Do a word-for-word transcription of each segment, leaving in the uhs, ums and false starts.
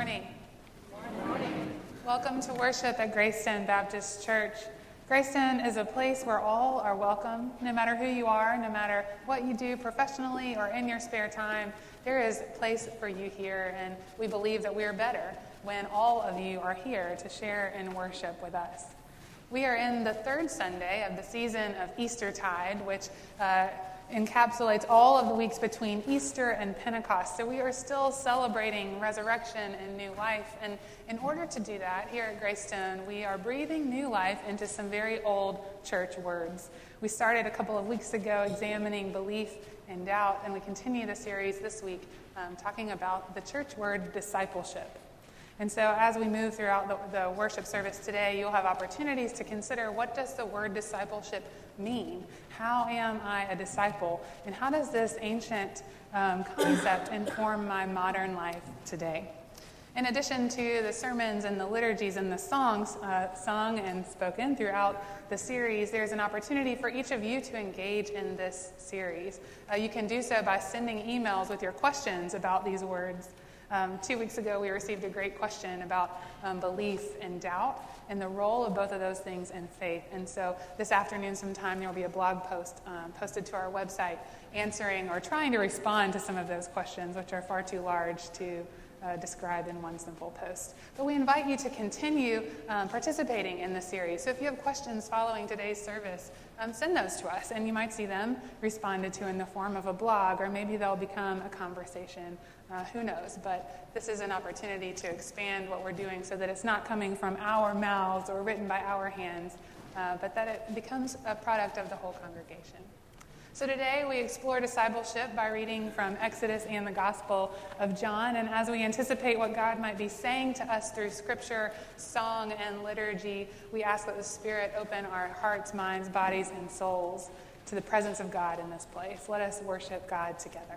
morning. Good morning. Welcome to worship at Greystone Baptist Church. Greystone is a place where all are welcome, no matter who you are, no matter what you do professionally or in your spare time. There is a place for you here, and we believe that we are better when all of you are here to share in worship with us. We are in the third Sunday of the season of Eastertide, which uh, encapsulates all of the weeks between Easter and Pentecost. So we are still celebrating resurrection and new life. And in order to do that, here at Greystone, we are breathing new life into some very old church words. We started a couple of weeks ago examining belief and doubt, and we continue the series this week um, talking about the church word discipleship. And so as we move throughout the, the worship service today, you'll have opportunities to consider, what does the word discipleship mean? How am I a disciple? And how does this ancient um, concept inform my modern life today? In addition to the sermons and the liturgies and the songs uh, sung and spoken throughout the series, there's an opportunity for each of you to engage in this series. Uh, you can do so by sending emails with your questions about these words. Um, two weeks ago, we received a great question about um, belief and doubt and the role of both of those things in faith. And so this afternoon sometime, there will be a blog post um, posted to our website answering or trying to respond to some of those questions, which are far too large to uh, describe in one simple post. But we invite you to continue um, participating in the series. So if you have questions following today's service, um, send those to us, and you might see them responded to in the form of a blog, or maybe they'll become a conversation. Uh, who knows? But this is an opportunity to expand what we're doing so that it's not coming from our mouths or written by our hands, uh, but that it becomes a product of the whole congregation. So today we explore discipleship by reading from Exodus and the Gospel of John. And as we anticipate what God might be saying to us through Scripture, song, and liturgy, we ask that the Spirit open our hearts, minds, bodies, and souls to the presence of God in this place. Let us worship God together.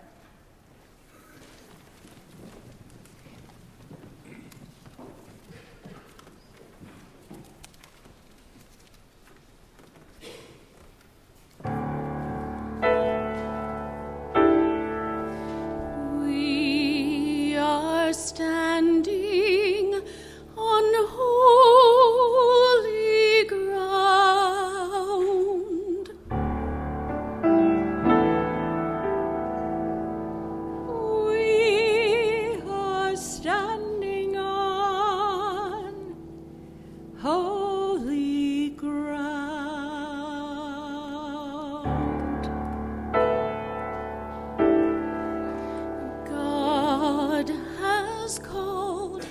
Standing on holy ground, we are standing on holy ground. God has called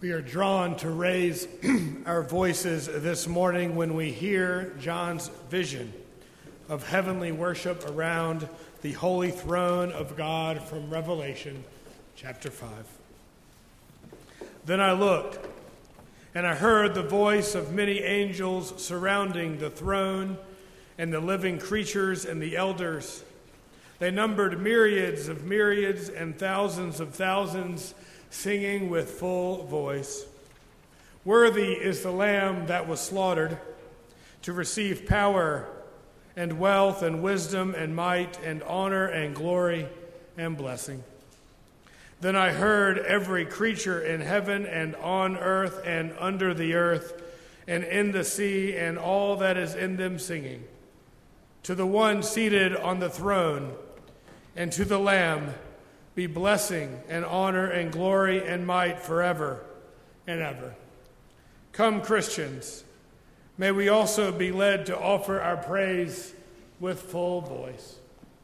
We are drawn to raise our voices this morning when we hear John's vision of heavenly worship around the holy throne of God from Revelation chapter five. Then I looked, and I heard the voice of many angels surrounding the throne and the living creatures and the elders. They numbered myriads of myriads and thousands of thousands, singing with full voice, "Worthy is the Lamb that was slaughtered to receive power and wealth and wisdom and might and honor and glory and blessing." Then I heard every creature in heaven and on earth and under the earth and in the sea and all that is in them singing, "To the one seated on the throne and to the Lamb be blessing and honor and glory and might forever and ever." Come, Christians, may we also be led to offer our praise with full voice.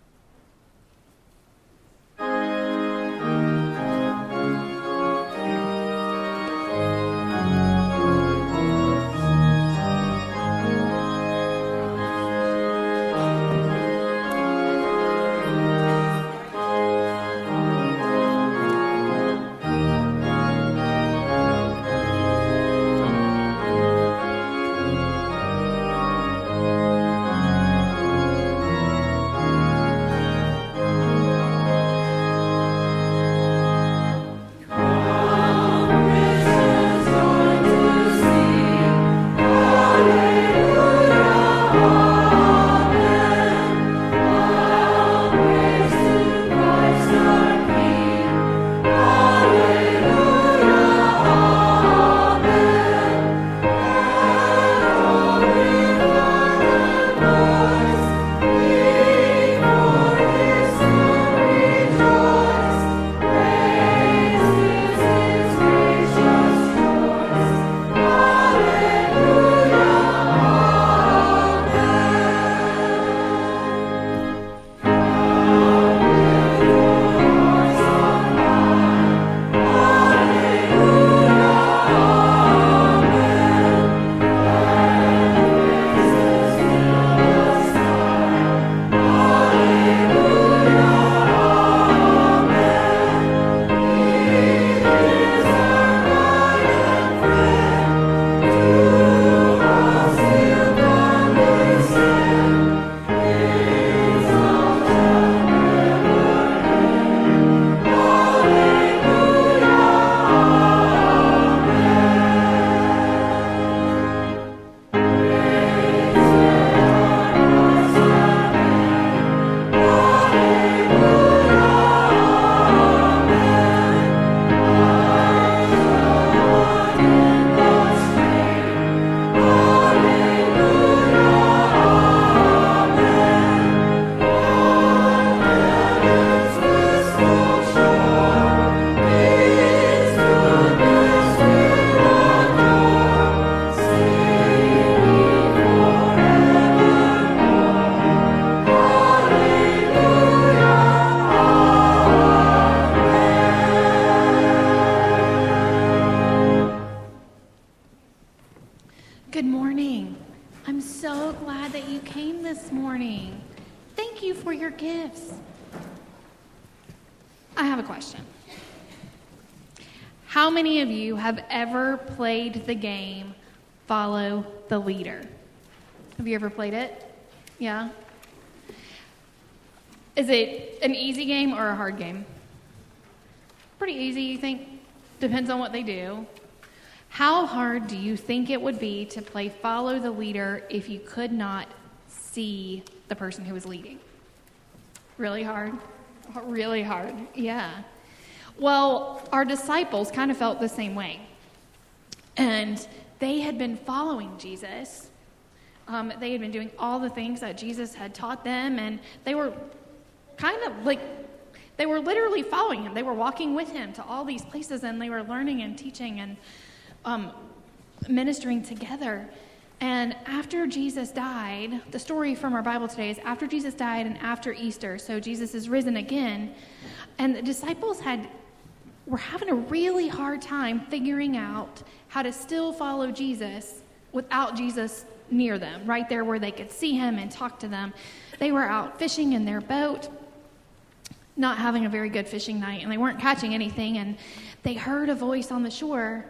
How many of you have ever played the game Follow the Leader? Have you ever played it? Yeah? Is it an easy game or a hard game? Pretty easy, you think? Depends on what they do. How hard do you think it would be to play Follow the Leader if you could not see the person who was leading? Really hard? Really hard, yeah. Well, our disciples kind of felt the same way. And they had been following Jesus. Um, they had been doing all the things that Jesus had taught them, and they were kind of like, they were literally following him. They were walking with him to all these places, and they were learning and teaching and um, ministering together. And after Jesus died, the story from our Bible today is after Jesus died and after Easter, so Jesus is risen again, and the disciples had were having a really hard time figuring out how to still follow Jesus without Jesus near them, right there where they could see him and talk to them. They were out fishing in their boat, not having a very good fishing night, and they weren't catching anything, and they heard a voice on the shore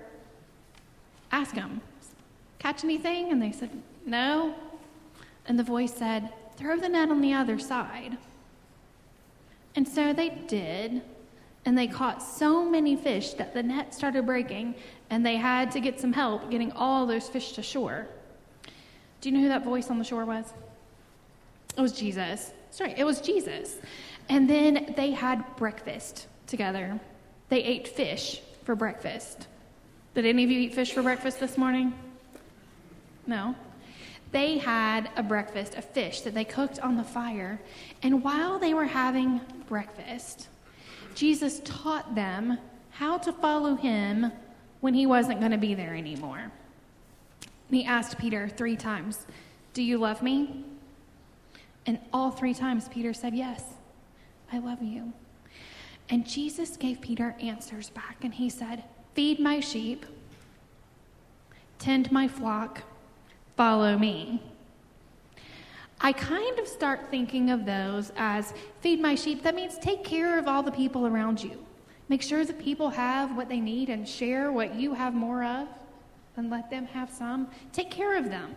ask them, catch anything? And they said, no. And the voice said, throw the net on the other side. And so they did, and they caught so many fish that the net started breaking, and they had to get some help getting all those fish to shore. Do you know who that voice on the shore was? It was Jesus. That's right, it was Jesus. And then they had breakfast together. They ate fish for breakfast. Did any of you eat fish for breakfast this morning? No. They had a breakfast, a fish that they cooked on the fire. And while they were having breakfast, Jesus taught them how to follow him when he wasn't going to be there anymore. And he asked Peter three times, do you love me? And all three times Peter said, yes, I love you. And Jesus gave Peter answers back, and he said, feed my sheep, tend my flock, follow me. I kind of start thinking of those as feed my sheep. That means take care of all the people around you. Make sure that people have what they need and share what you have more of and let them have some. Take care of them.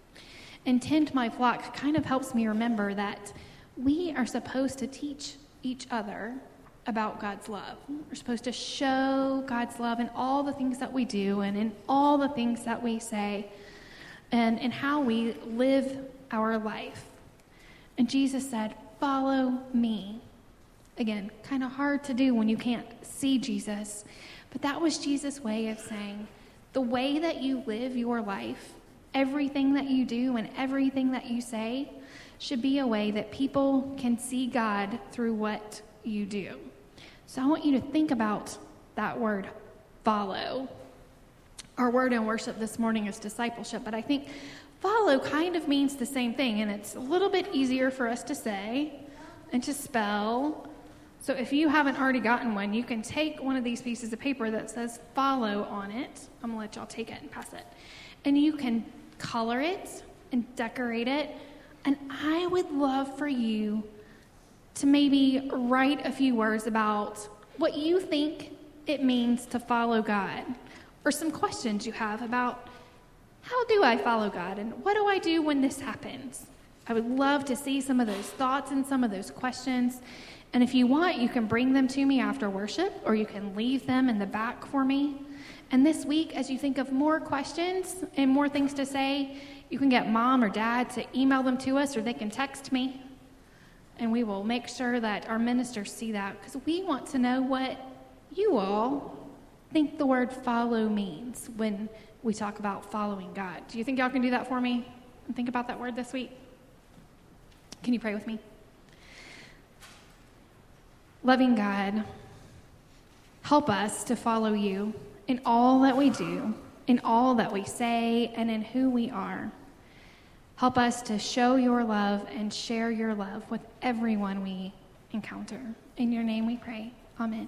And tend my flock kind of helps me remember that we are supposed to teach each other about God's love. We're supposed to show God's love in all the things that we do and in all the things that we say and in how we live our life. And Jesus said, follow me. Again, kind of hard to do when you can't see Jesus, but that was Jesus' way of saying, the way that you live your life, everything that you do and everything that you say should be a way that people can see God through what you do. So I want you to think about that word, follow. Our word in worship this morning is discipleship, but I think follow kind of means the same thing, and it's a little bit easier for us to say and to spell. So if you haven't already gotten one, you can take one of these pieces of paper that says follow on it. I'm going to let y'all take it and pass it. And you can color it and decorate it. And I would love for you to maybe write a few words about what you think it means to follow God, or some questions you have about how do I follow God and what do I do when this happens. I would love to see some of those thoughts and some of those questions. And if you want, you can bring them to me after worship, or you can leave them in the back for me. And this week, as you think of more questions and more things to say, you can get mom or dad to email them to us, or they can text me. And we will make sure that our ministers see that, because we want to know what you all think the word follow means when we talk about following God. Do you think y'all can do that for me and think about that word this week? Can you pray with me? Loving God, help us to follow you in all that we do, in all that we say, and in who we are. Help us to show your love and share your love with everyone we encounter. In your name we pray. Amen.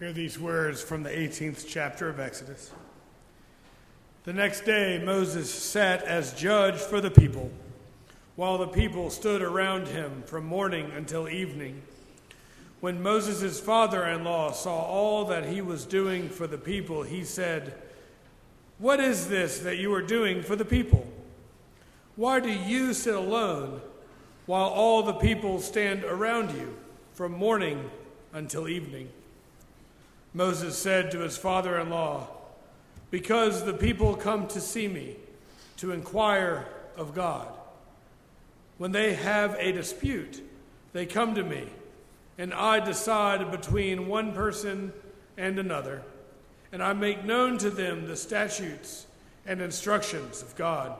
Hear these words from the eighteenth chapter of Exodus. The next day Moses sat as judge for the people, while the people stood around him from morning until evening. When Moses' father-in-law saw all that he was doing for the people, he said, "What is this that you are doing for the people? Why do you sit alone while all the people stand around you from morning until evening?" Moses said to his father-in-law, "Because the people come to see me, to inquire of God. When they have a dispute, they come to me, and I decide between one person and another, and I make known to them the statutes and instructions of God."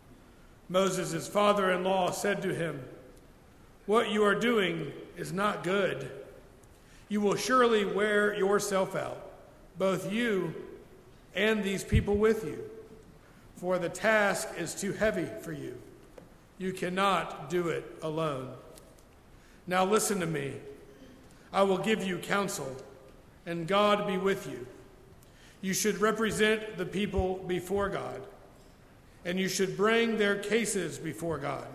Moses' father-in-law said to him, "What you are doing is not good. You will surely wear yourself out, both you and these people with you, for the task is too heavy for you. You cannot do it alone. Now listen to me. I will give you counsel, and God be with you. You should represent the people before God, and you should bring their cases before God.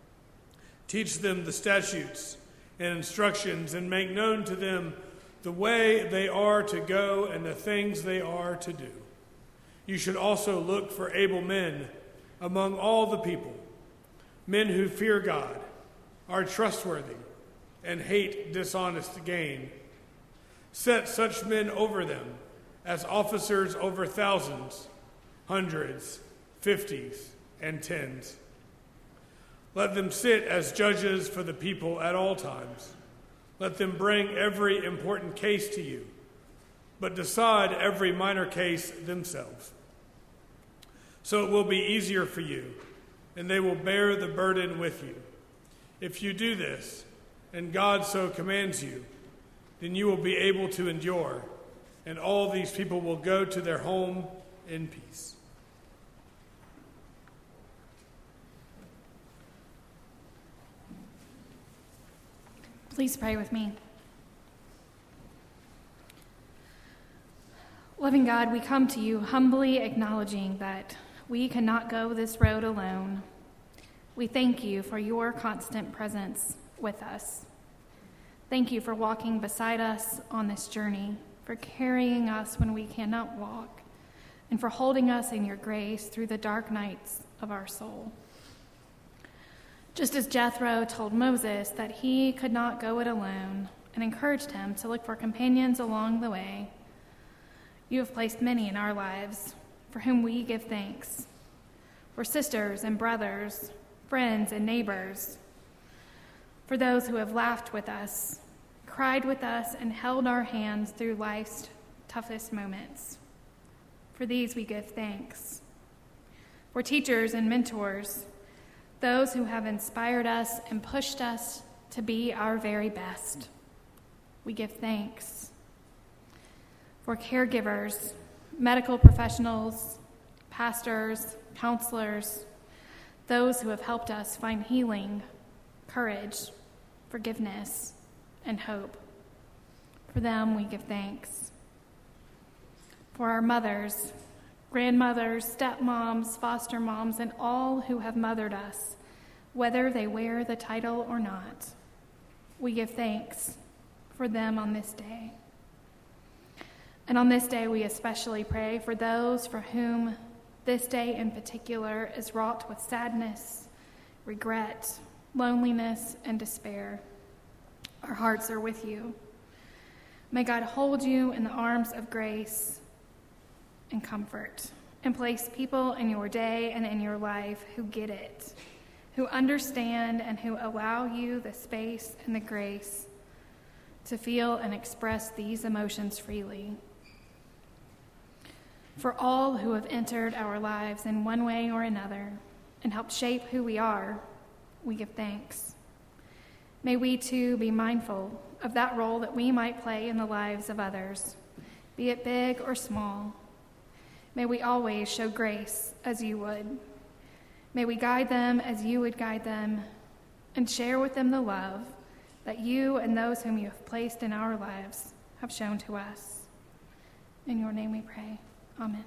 Teach them the statutes and instructions, and make known to them the way they are to go and the things they are to do. You should also look for able men among all the people, men who fear God, are trustworthy, and hate dishonest gain. Set such men over them as officers over thousands, hundreds, fifties, and tens. Let them sit as judges for the people at all times. Let them bring every important case to you, but decide every minor case themselves. So it will be easier for you, and they will bear the burden with you. If you do this, and God so commands you, then you will be able to endure, and all these people will go to their home in peace." Please pray with me. Loving God, we come to you humbly acknowledging that we cannot go this road alone. We thank you for your constant presence with us. Thank you for walking beside us on this journey, for carrying us when we cannot walk, and for holding us in your grace through the dark nights of our soul. Just as Jethro told Moses that he could not go it alone and encouraged him to look for companions along the way, you have placed many in our lives for whom we give thanks, for sisters and brothers, friends and neighbors, for those who have laughed with us, cried with us, and held our hands through life's toughest moments. For these we give thanks. For teachers and mentors, those who have inspired us and pushed us to be our very best, we give thanks. For caregivers, medical professionals, pastors, counselors, those who have helped us find healing, courage, forgiveness, and hope, for them we give thanks. For our mothers, grandmothers, stepmoms, foster moms, and all who have mothered us, whether they wear the title or not, we give thanks for them on this day. And on this day, we especially pray for those for whom this day in particular is wrought with sadness, regret, loneliness, and despair. Our hearts are with you. May God hold you in the arms of grace and comfort, and place people in your day and in your life who get it, who understand, and who allow you the space and the grace to feel and express these emotions freely. For all who have entered our lives in one way or another and helped shape who we are, we give thanks. May we too be mindful of that role that we might play in the lives of others, be it big or small. May we always show grace as you would. May we guide them as you would guide them, and share with them the love that you and those whom you have placed in our lives have shown to us. In your name we pray. Amen.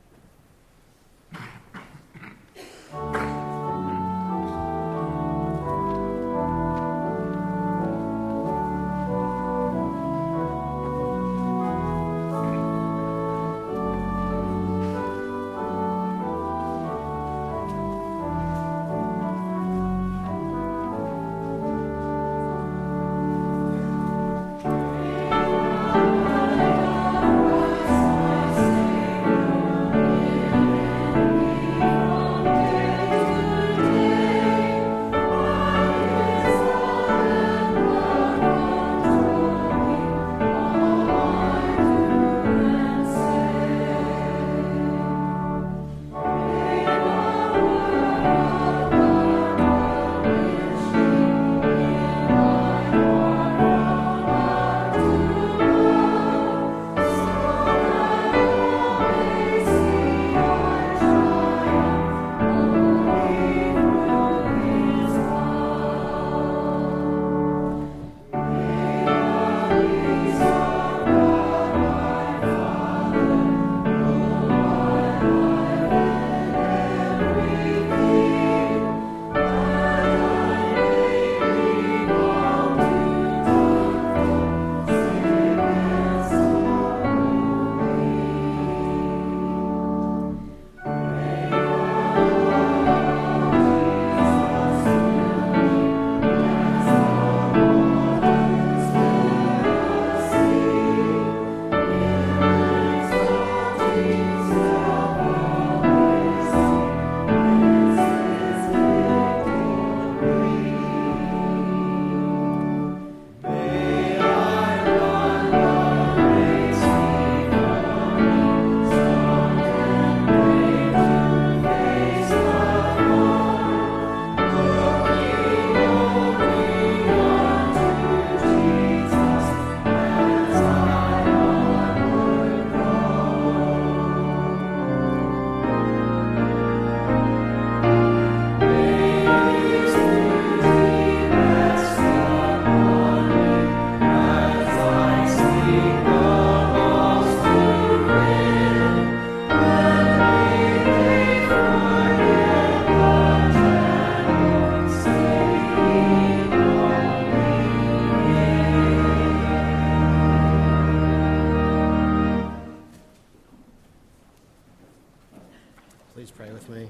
Please pray with me.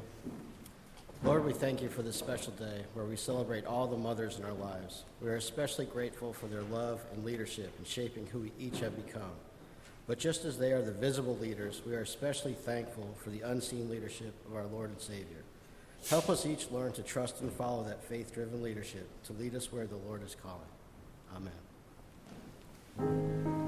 Lord, we thank you for this special day where we celebrate all the mothers in our lives. We are especially grateful for their love and leadership in shaping who we each have become. But just as they are the visible leaders, we are especially thankful for the unseen leadership of our Lord and Savior. Help us each learn to trust and follow that faith-driven leadership to lead us where the Lord is calling. Amen.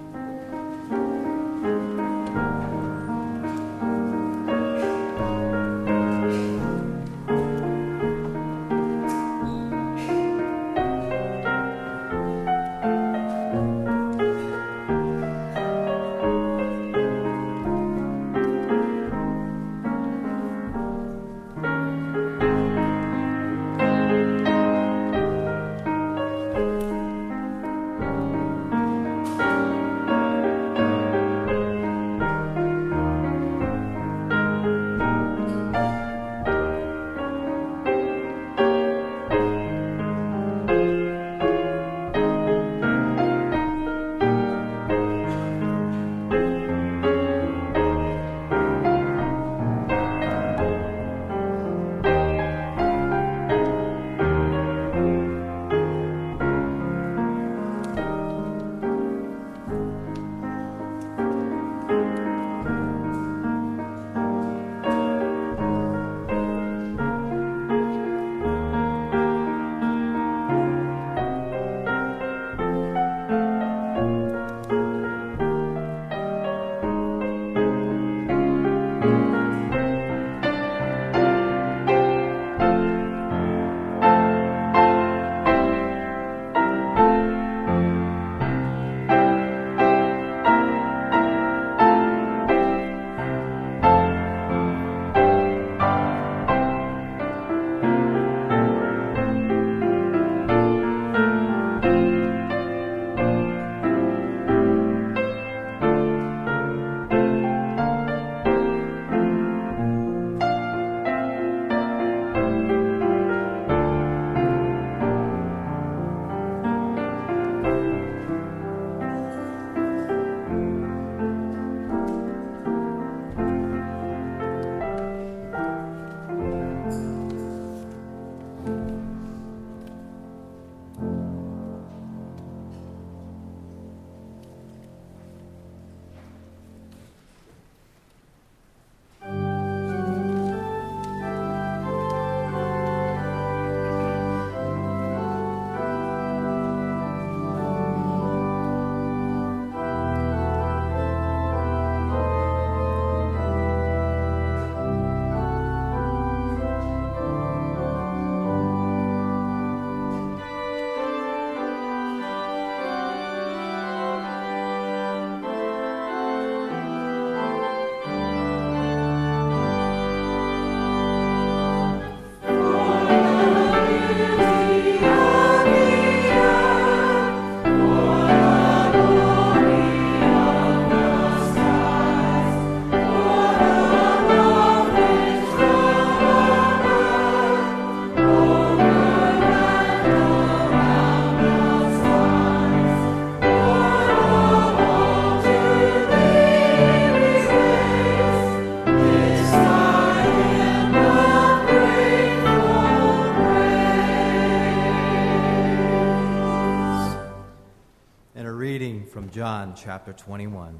from John chapter twenty-one.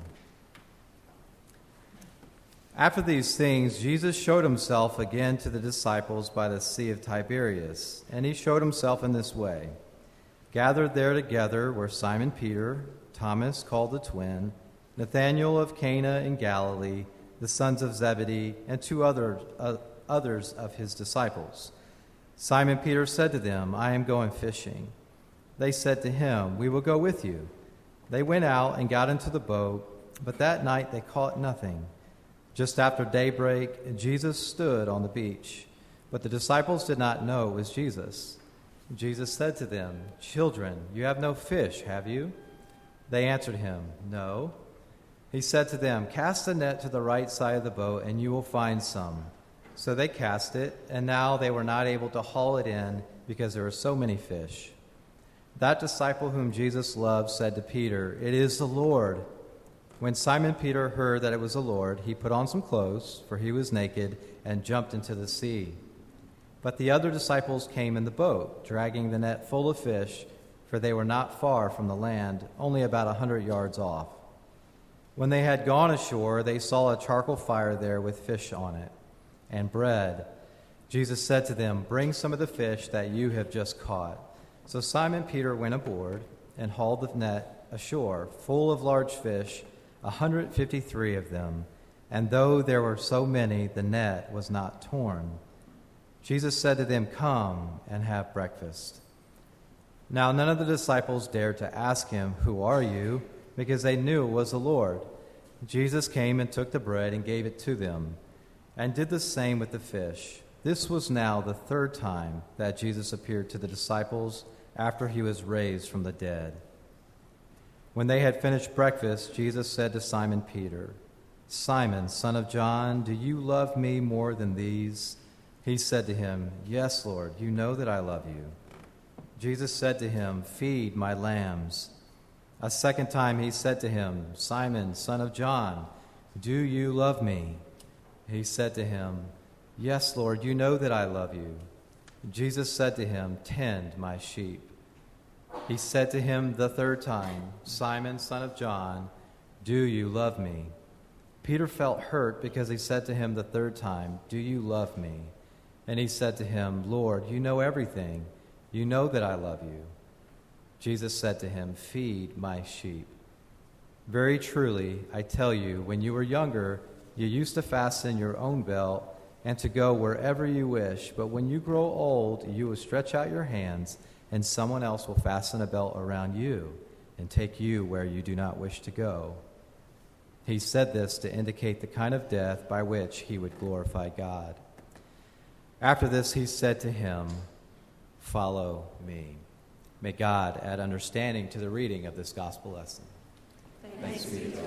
After these things, Jesus showed himself again to the disciples by the Sea of Tiberias, and he showed himself in this way. Gathered there together were Simon Peter, Thomas called the twin, Nathanael of Cana in Galilee, the sons of Zebedee, and two other, uh, others of his disciples. Simon Peter said to them, "I am going fishing." They said to him, "We will go with you." They went out and got into the boat, but that night they caught nothing. Just after daybreak, Jesus stood on the beach, but the disciples did not know it was Jesus. Jesus said to them, "Children, you have no fish, have you?" They answered him, "No." He said to them, "Cast the net to the right side of the boat, and you will find some." So they cast it, and now they were not able to haul it in because there were so many fish. That disciple whom Jesus loved said to Peter, "It is the Lord." When Simon Peter heard that it was the Lord, he put on some clothes, for he was naked, and jumped into the sea. But the other disciples came in the boat, dragging the net full of fish, for they were not far from the land, only about a hundred yards off. When they had gone ashore, they saw a charcoal fire there with fish on it and bread. Jesus said to them, "Bring some of the fish that you have just caught." So Simon Peter went aboard and hauled the net ashore, full of large fish, a hundred fifty-three of them, and though there were so many, the net was not torn. Jesus said to them, "Come and have breakfast." Now none of the disciples dared to ask him, "Who are you?" because they knew it was the Lord. Jesus came and took the bread and gave it to them, and did the same with the fish. This was now the third time that Jesus appeared to the disciples after he was raised from the dead. When they had finished breakfast, Jesus said to Simon Peter, "Simon, son of John, do you love me more than these?" He said to him, "Yes, Lord, you know that I love you." Jesus said to him, "Feed my lambs." A second time he said to him, "Simon, son of John, do you love me?" He said to him, "Yes, Lord, you know that I love you." Jesus said to him, "Tend my sheep." He said to him the third time, "Simon, son of John, do you love me?" Peter felt hurt because he said to him the third time, "Do you love me?" And he said to him, "Lord, you know everything. You know that I love you." Jesus said to him, "Feed my sheep. Very truly, I tell you, when you were younger, you used to fasten your own belt and to go wherever you wish. But when you grow old, you will stretch out your hands, and someone else will fasten a belt around you and take you where you do not wish to go." He said this to indicate the kind of death by which he would glorify God. After this, he said to him, "Follow me." May God add understanding to the reading of this gospel lesson. Thanks, Thanks be to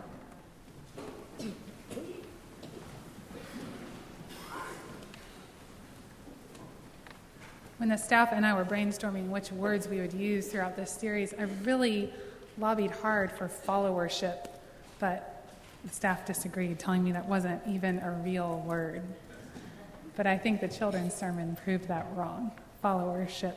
God. When the staff and I were brainstorming which words we would use throughout this series, I really lobbied hard for followership, but the staff disagreed, telling me that wasn't even a real word. But I think the children's sermon proved that wrong. Followership.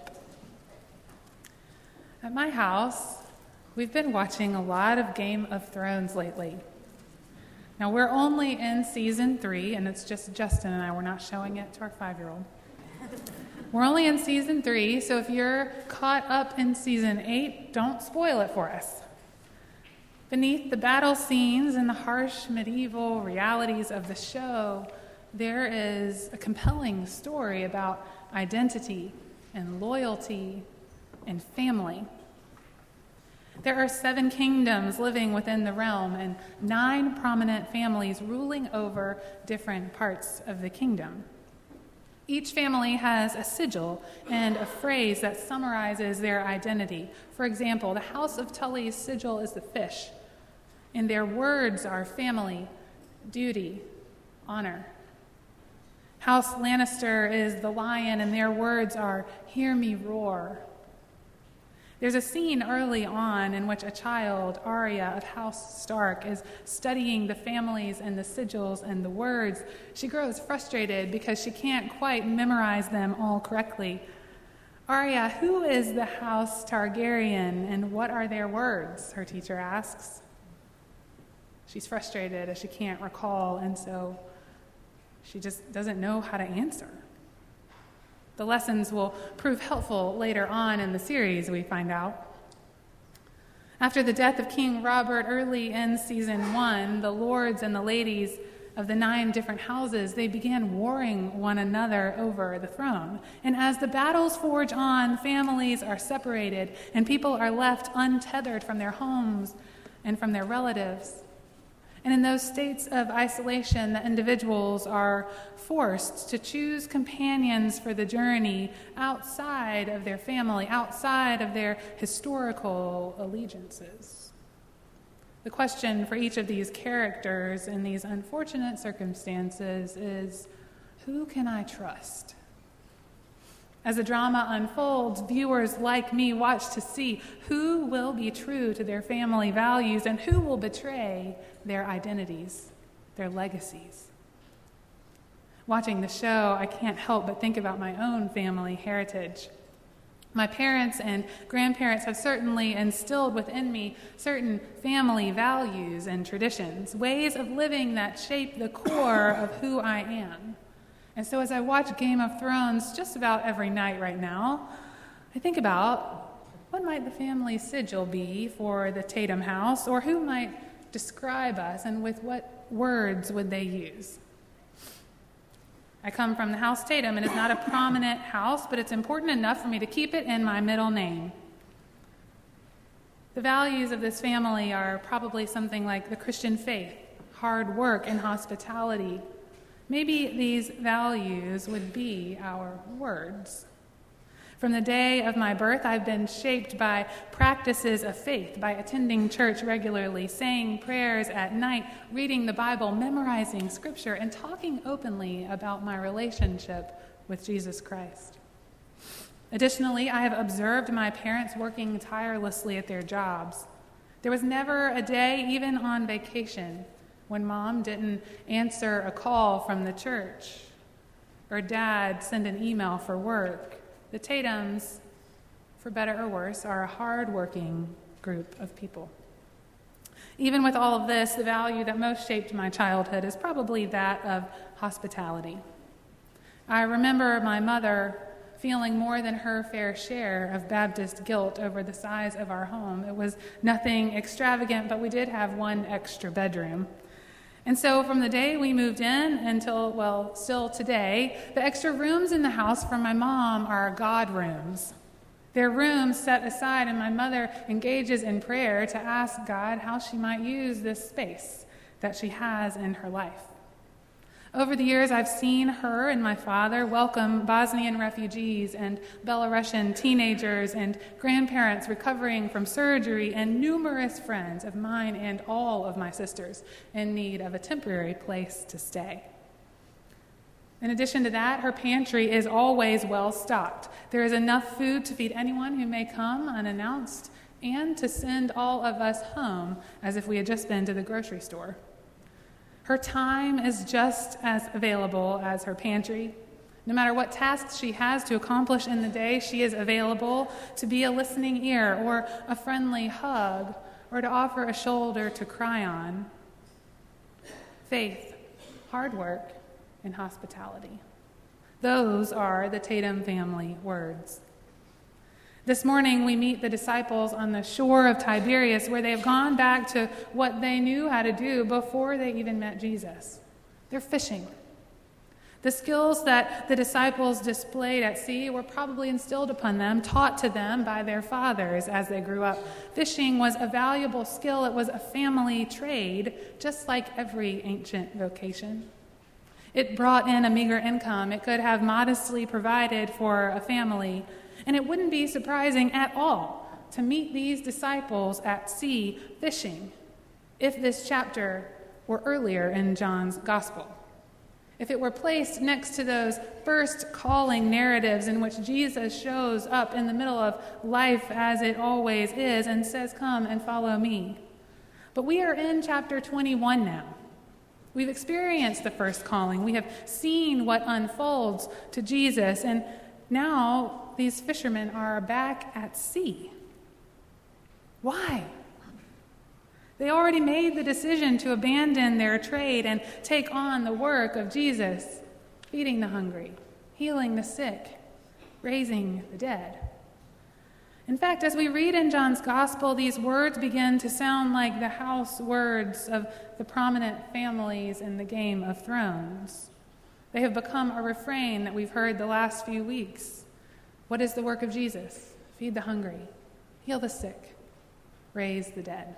At my house, we've been watching a lot of Game of Thrones lately. Now, we're only in season three, and it's just Justin and I. We're not showing it to our five-year-old. We're only in season three, so if you're caught up in season eight, don't spoil it for us. Beneath the battle scenes and the harsh medieval realities of the show, there is a compelling story about identity and loyalty and family. There are seven kingdoms living within the realm and nine prominent families ruling over different parts of the kingdom. Each family has a sigil and a phrase that summarizes their identity. For example, the House of Tully's sigil is the fish, and their words are family, duty, honor. House Lannister is the lion, and their words are hear me roar. There's a scene early on in which a child, Arya of House Stark, is studying the families and the sigils and the words. She grows frustrated because she can't quite memorize them all correctly. "Arya, who is the House Targaryen, and what are their words?" her teacher asks. She's frustrated as she can't recall, and so she just doesn't know how to answer. The lessons will prove helpful later on in the series, we find out. After the death of King Robert early in season one, the lords and the ladies of the nine different houses, they began warring one another over the throne. And as the battles forge on, families are separated, and people are left untethered from their homes and from their relatives. And in those states of isolation, the individuals are forced to choose companions for the journey outside of their family, outside of their historical allegiances. The question for each of these characters in these unfortunate circumstances is, who can I trust? As the drama unfolds, viewers like me watch to see who will be true to their family values and who will betray their identities, their legacies. Watching the show, I can't help but think about my own family heritage. My parents and grandparents have certainly instilled within me certain family values and traditions, ways of living that shape the core of who I am. And so as I watch Game of Thrones just about every night right now, I think about what might the family sigil be for the Tatum house, or who might describe us, and with what words would they use? I come from the House Tatum, and it's not a prominent house, but it's important enough for me to keep it in my middle name. The values of this family are probably something like the Christian faith, hard work, and hospitality. Maybe these values would be our words. From the day of my birth, I've been shaped by practices of faith, by attending church regularly, saying prayers at night, reading the Bible, memorizing Scripture, and talking openly about my relationship with Jesus Christ. Additionally, I have observed my parents working tirelessly at their jobs. There was never a day, even on vacation, when Mom didn't answer a call from the church, or Dad send an email for work. The Tatums, for better or worse, are a hard-working group of people. Even with all of this, the value that most shaped my childhood is probably that of hospitality. I remember my mother feeling more than her fair share of Baptist guilt over the size of our home. It was nothing extravagant, but we did have one extra bedroom. And so from the day we moved in until, well, still today, the extra rooms in the house for my mom are God rooms. They're rooms set aside, and my mother engages in prayer to ask God how she might use this space that she has in her life. Over the years, I've seen her and my father welcome Bosnian refugees and Belarusian teenagers and grandparents recovering from surgery, and numerous friends of mine and all of my sisters in need of a temporary place to stay. In addition to that, her pantry is always well stocked. There is enough food to feed anyone who may come unannounced, and to send all of us home as if we had just been to the grocery store. Her time is just as available as her pantry. No matter what tasks she has to accomplish in the day, she is available to be a listening ear or a friendly hug or to offer a shoulder to cry on. Faith, hard work, and hospitality. Those are the Tatum family words. This morning, we meet the disciples on the shore of Tiberias, where they have gone back to what they knew how to do before they even met Jesus. They're fishing. The skills that the disciples displayed at sea were probably instilled upon them, taught to them by their fathers as they grew up. Fishing was a valuable skill. It was a family trade, just like every ancient vocation. It brought in a meager income. It could have modestly provided for a family. And it wouldn't be surprising at all to meet these disciples at sea fishing if this chapter were earlier in John's gospel. If it were placed next to those first calling narratives in which Jesus shows up in the middle of life as it always is and says, "Come and follow me." But we are in chapter twenty-one now. We've experienced the first calling. We have seen what unfolds to Jesus, and now these fishermen are back at sea. Why? They already made the decision to abandon their trade and take on the work of Jesus, feeding the hungry, healing the sick, raising the dead. In fact, as we read in John's Gospel, these words begin to sound like the house words of the prominent families in the Game of Thrones. They have become a refrain that we've heard the last few weeks. What is the work of Jesus? Feed the hungry, heal the sick, raise the dead.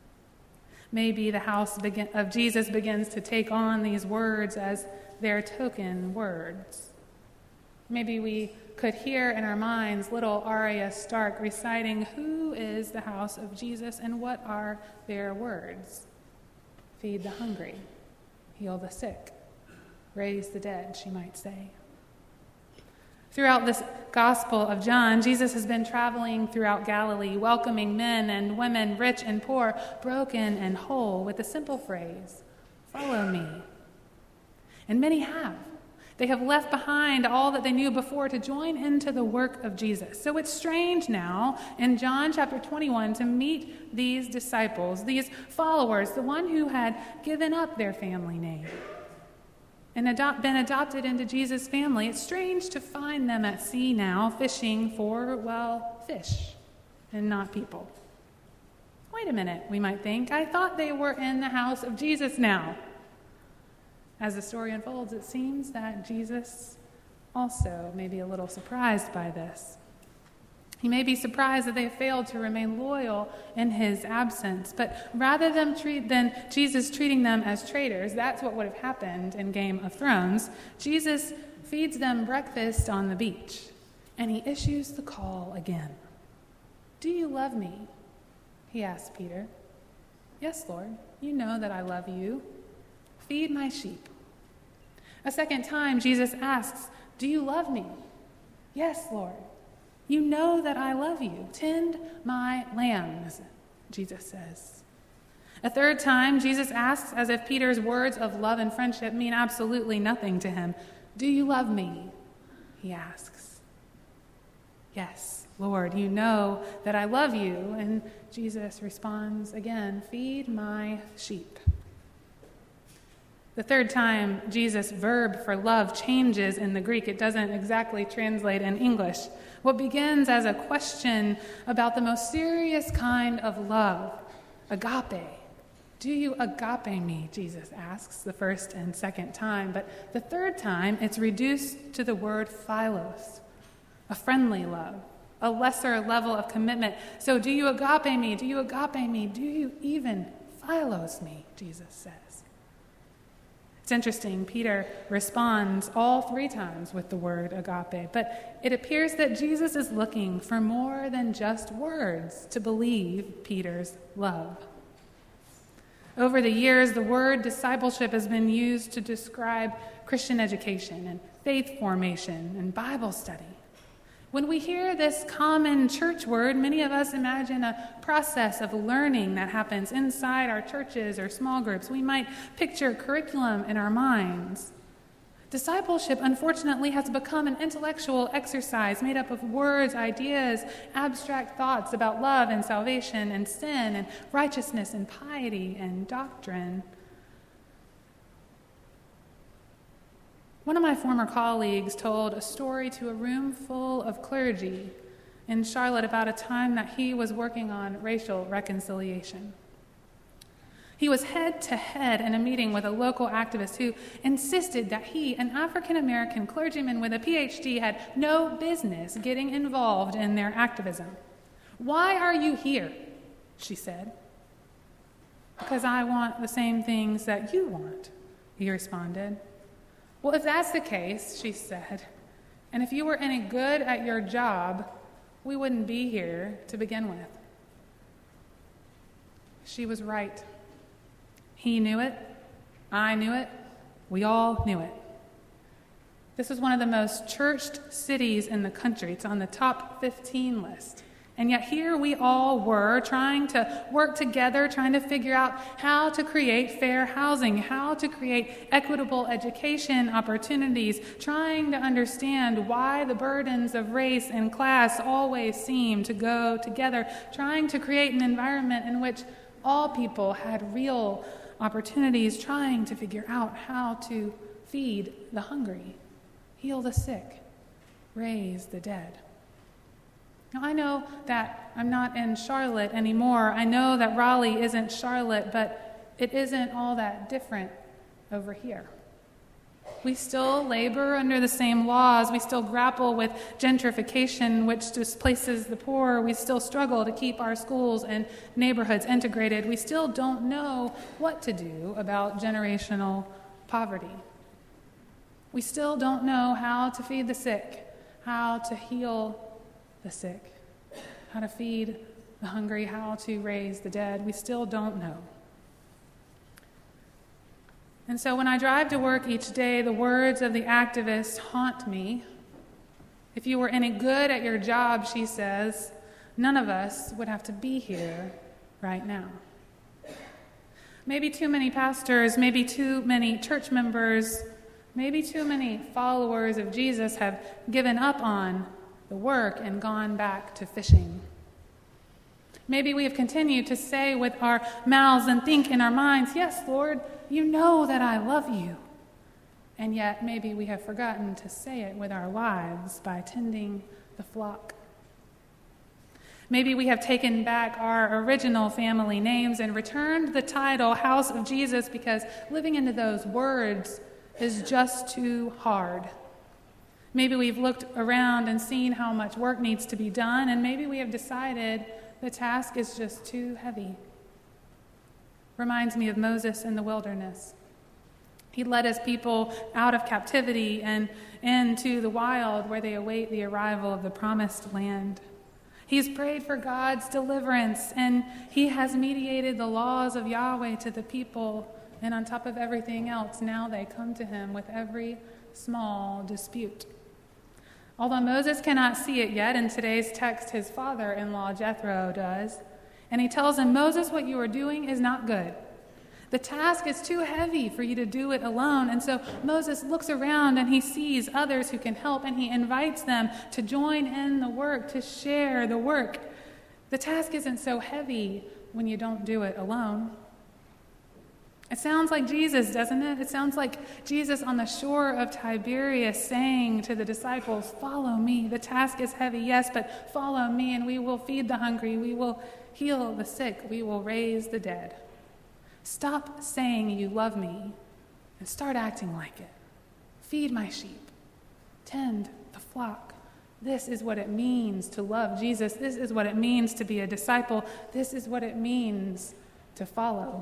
Maybe the house of Jesus begins to take on these words as their token words. Maybe we could hear in our minds little Arya Stark reciting, "Who is the house of Jesus and what are their words?" Feed the hungry, heal the sick, raise the dead, she might say. Throughout this Gospel of John, Jesus has been traveling throughout Galilee, welcoming men and women, rich and poor, broken and whole, with the simple phrase, "Follow me." And many have. They have left behind all that they knew before to join into the work of Jesus. So it's strange now in John chapter twenty-one to meet these disciples, these followers, the one who had given up their family name and adopt, been adopted into Jesus' family. It's strange to find them at sea now, fishing for, well, fish and not people. Wait a minute, we might think. I thought they were in the house of Jesus now. As the story unfolds, it seems that Jesus also may be a little surprised by this. He may be surprised that they have failed to remain loyal in his absence, but rather than, treat, than Jesus treating them as traitors, that's what would have happened in Game of Thrones, Jesus feeds them breakfast on the beach, and he issues the call again. "Do you love me?" he asks Peter. "Yes, Lord, you know that I love you. Feed my sheep." A second time, Jesus asks, "Do you love me?" "Yes, Lord. You know that I love you. Tend my lambs," Jesus says. A third time, Jesus asks, as if Peter's words of love and friendship mean absolutely nothing to him, "Do you love me?" he asks. "Yes, Lord, you know that I love you." And Jesus responds again, "Feed my sheep." The third time, Jesus' verb for love changes in the Greek. It doesn't exactly translate in English. What begins as a question about the most serious kind of love, agape. "Do you agape me?" Jesus asks the first and second time. But the third time, it's reduced to the word philos, a friendly love, a lesser level of commitment. So do you agape me? Do you agape me? Do you even philos me? Jesus says. It's interesting, Peter responds all three times with the word agape, but it appears that Jesus is looking for more than just words to believe Peter's love. Over the years, the word discipleship has been used to describe Christian education and faith formation and Bible study. When we hear this common church word, many of us imagine a process of learning that happens inside our churches or small groups. We might picture curriculum in our minds. Discipleship, unfortunately, has become an intellectual exercise made up of words, ideas, abstract thoughts about love and salvation and sin and righteousness and piety and doctrine. One of my former colleagues told a story to a room full of clergy in Charlotte about a time that he was working on racial reconciliation. He was head to head in a meeting with a local activist who insisted that he, an African-American clergyman with a P H D, had no business getting involved in their activism. "Why are you here?" she said. "Because I want the same things that you want," he responded. "Well, if that's the case," she said, "and if you were any good at your job, we wouldn't be here to begin with." She was right. He knew it. I knew it. We all knew it. This was one of the most churched cities in the country. It's on the top fifteen list. And yet here we all were trying to work together, trying to figure out how to create fair housing, how to create equitable education opportunities, trying to understand why the burdens of race and class always seem to go together, trying to create an environment in which all people had real opportunities, trying to figure out how to feed the hungry, heal the sick, raise the dead. Now, I know that I'm not in Charlotte anymore. I know that Raleigh isn't Charlotte, but it isn't all that different over here. We still labor under the same laws. We still grapple with gentrification, which displaces the poor. We still struggle to keep our schools and neighborhoods integrated. We still don't know what to do about generational poverty. We still don't know how to feed the sick, how to heal the sick, how to feed the hungry, how to raise the dead. We still don't know. And so when I drive to work each day, the words of the activist haunt me. If you were any good at your job, she says, none of us would have to be here right now. Maybe too many pastors, maybe too many church members, maybe too many followers of Jesus have given up on the work and gone back to fishing. Maybe we have continued to say with our mouths and think in our minds, yes, Lord, you know that I love you. And yet maybe we have forgotten to say it with our lives by tending the flock. Maybe we have taken back our original family names and returned the title House of Jesus because living into those words is just too hard. Maybe we've looked around and seen how much work needs to be done, and maybe we have decided the task is just too heavy. Reminds me of Moses in the wilderness. He led his people out of captivity and into the wild where they await the arrival of the promised land. He's prayed for God's deliverance, and he has mediated the laws of Yahweh to the people, and on top of everything else, now they come to him with every small dispute. Although Moses cannot see it yet, in today's text, his father-in-law Jethro does. And he tells him, Moses, what you are doing is not good. The task is too heavy for you to do it alone. And so Moses looks around and he sees others who can help, and he invites them to join in the work, to share the work. The task isn't so heavy when you don't do it alone. It sounds like Jesus, doesn't it? It sounds like Jesus on the shore of Tiberias saying to the disciples, follow me. The task is heavy, yes, but follow me and we will feed the hungry. We will heal the sick. We will raise the dead. Stop saying you love me and start acting like it. Feed my sheep. Tend the flock. This is what it means to love Jesus. This is what it means to be a disciple. This is what it means to follow.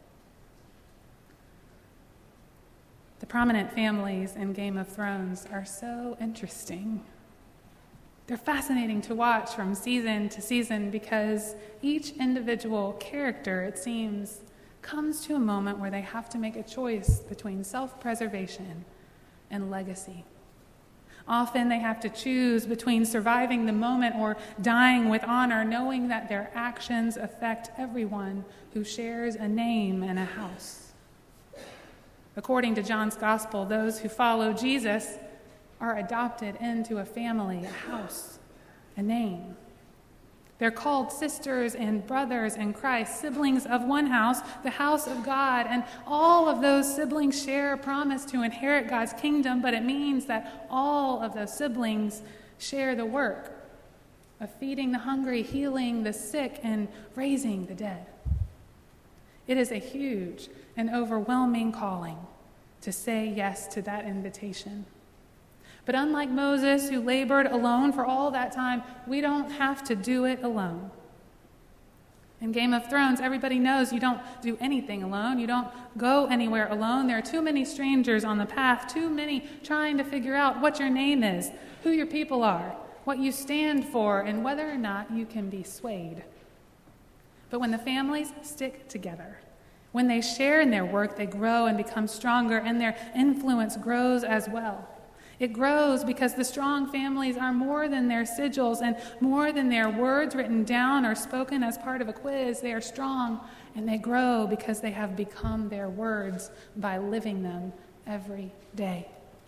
The prominent families in Game of Thrones are so interesting. They're fascinating to watch from season to season because each individual character, it seems, comes to a moment where they have to make a choice between self-preservation and legacy. Often they have to choose between surviving the moment or dying with honor, knowing that their actions affect everyone who shares a name and a house. According to John's Gospel, those who follow Jesus are adopted into a family, a house, a name. They're called sisters and brothers in Christ, siblings of one house, the house of God, and all of those siblings share a promise to inherit God's kingdom, but it means that all of those siblings share the work of feeding the hungry, healing the sick, and raising the dead. It is a huge and overwhelming calling to say yes to that invitation. But unlike Moses, who labored alone for all that time, we don't have to do it alone. In Game of Thrones, everybody knows you don't do anything alone. You don't go anywhere alone. There are too many strangers on the path, too many trying to figure out what your name is, who your people are, what you stand for, and whether or not you can be swayed. But when the families stick together, when they share in their work, they grow and become stronger, and their influence grows as well. It grows because the strong families are more than their sigils and more than their words written down or spoken as part of a quiz. They are strong, and they grow because they have become their words by living them every day.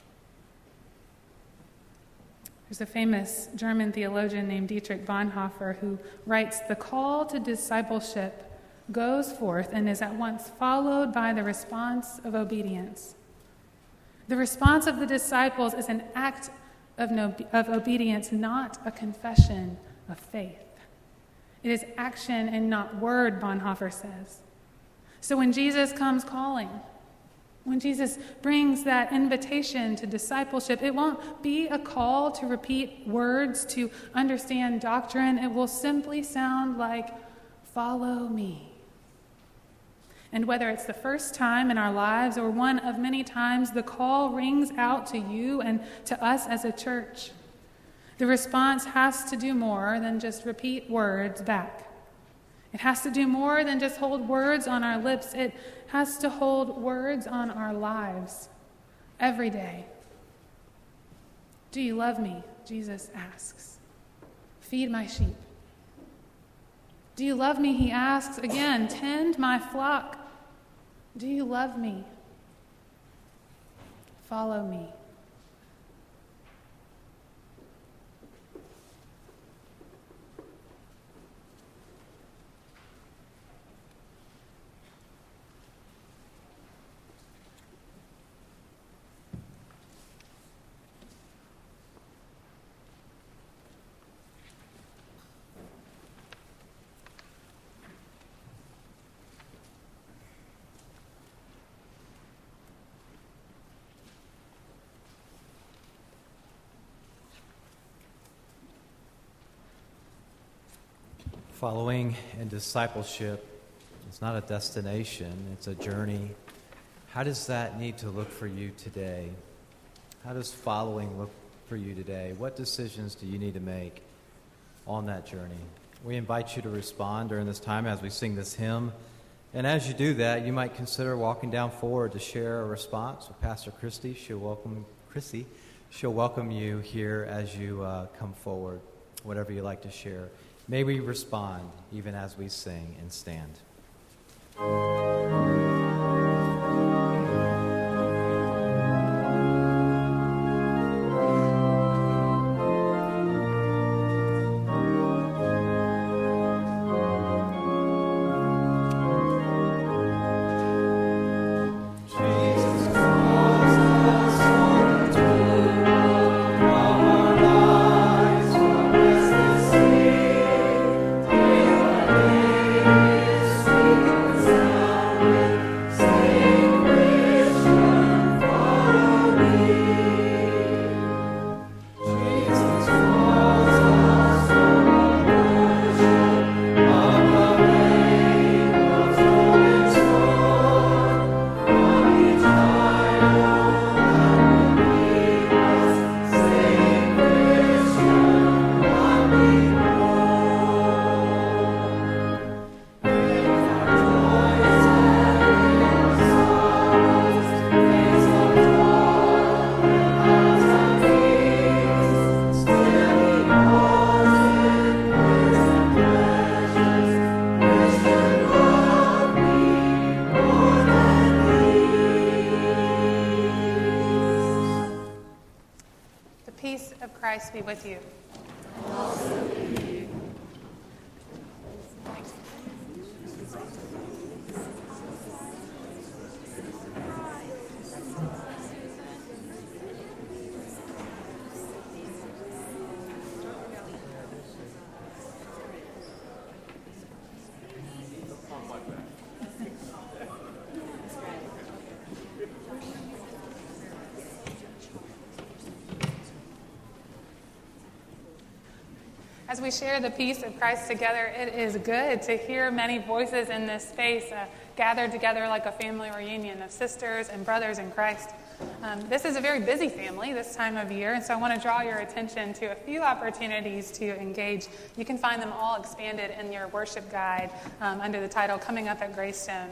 There's a famous German theologian named Dietrich Bonhoeffer who writes, "The call to discipleship goes forth and is at once followed by the response of obedience. The response of the disciples is an act of, no, of obedience, not a confession of faith. It is action and not word," Bonhoeffer says. So when Jesus comes calling, when Jesus brings that invitation to discipleship, it won't be a call to repeat words, to understand doctrine. It will simply sound like, "Follow me." And whether it's the first time in our lives or one of many times, the call rings out to you and to us as a church. The response has to do more than just repeat words back. It has to do more than just hold words on our lips. It has to hold words on our lives every day. "Do you love me?" Jesus asks. "Feed my sheep." "Do you love me?" he asks again. "Tend my flock." "Do you love me?" "Follow me." Following and discipleship is not a destination, it's a journey. How does that need to look for you today? How does following look for you today? What decisions do you need to make on that journey? We invite you to respond during this time as we sing this hymn. And as you do that, you might consider walking down forward to share a response with Pastor Christy. She'll welcome Chrissy. She'll welcome you here as you uh, come forward, whatever you like to share. May we respond even as we sing and stand. Be with you. As we share the peace of Christ together, it is good to hear many voices in this space uh, gathered together like a family reunion of sisters and brothers in Christ. Um, this is a very busy family this time of year, and so I want to draw your attention to a few opportunities to engage. You can find them all expanded in your worship guide um, under the title Coming Up at Greystone.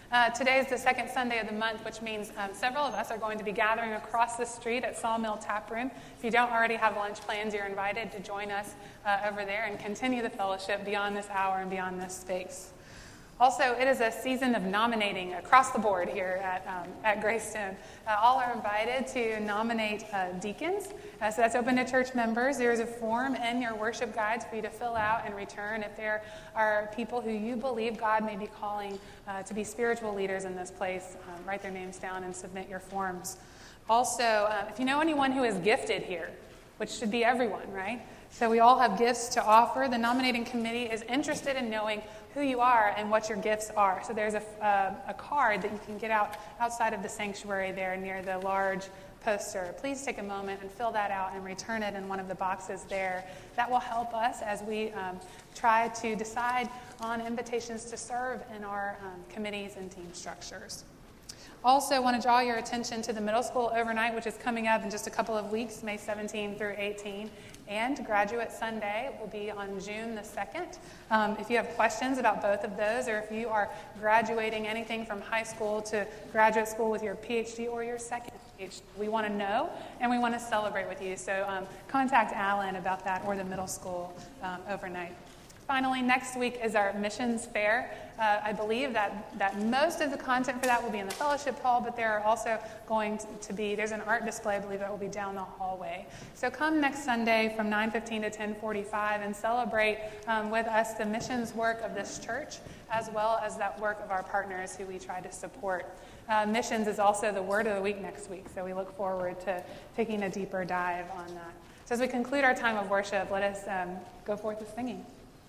Uh, today is the second Sunday of the month, which means um, several of us are going to be gathering across the street at Sawmill Tap Room. If you don't already have lunch plans, you're invited to join us uh, over there and continue the fellowship beyond this hour and beyond this space. Also, it is a season of nominating across the board here at, um, at Greystone. Uh, all are invited to nominate uh, deacons. Uh, so that's open to church members. There is a form in your worship guides for you to fill out and return if there are people who you believe God may be calling uh, to be spiritual leaders in this place. Um, write their names down and submit your forms. Also, uh, if you know anyone who is gifted here, which should be everyone, right? So we all have gifts to offer. The nominating committee is interested in knowing who you are and what your gifts are. So there's a, uh, a card that you can get out outside of the sanctuary there near the large poster. Please take a moment and fill that out and return it in one of the boxes there. That will help us as we um, try to decide on invitations to serve in our um, committees and team structures. Also, I want to draw your attention to the middle school overnight, which is coming up in just a couple of weeks, May seventeenth through eighteenth. And Graduate Sunday will be on June the second. Um, if you have questions about both of those, or if you are graduating anything from high school to graduate school with your P H D or your second P H D, we want to know and we want to celebrate with you. So um, contact Alan about that or the middle school um, overnight. Finally, next week is our missions fair. Uh, I believe that, that most of the content for that will be in the fellowship hall, but there are also going to be, there's an art display, I believe, that will be down the hallway. So come next Sunday from nine fifteen to ten forty-five and celebrate um, with us the missions work of this church, as well as that work of our partners who we try to support. Uh, missions is also the word of the week next week, so we look forward to taking a deeper dive on that. So as we conclude our time of worship, let us um, go forth with singing.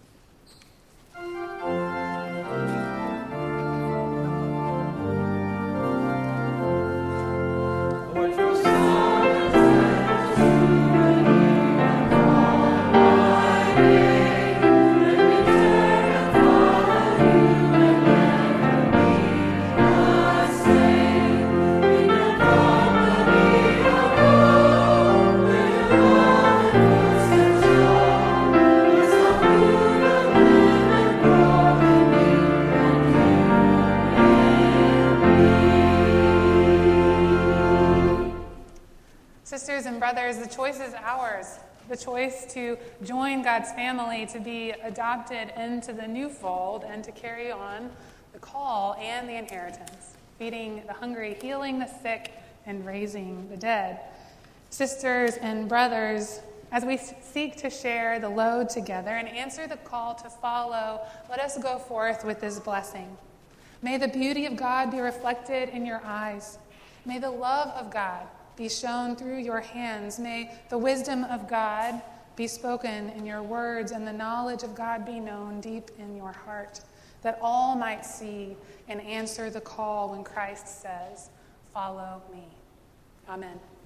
Sisters and brothers, the choice is ours. The choice to join God's family, to be adopted into the new fold, and to carry on the call and the inheritance, feeding the hungry, healing the sick, and raising the dead. Sisters and brothers, as we seek to share the load together and answer the call to follow, let us go forth with this blessing. May the beauty of God be reflected in your eyes. May the love of God be shown through your hands. May the wisdom of God be spoken in your words, and the knowledge of God be known deep in your heart, that all might see and answer the call when Christ says, "Follow me." Amen.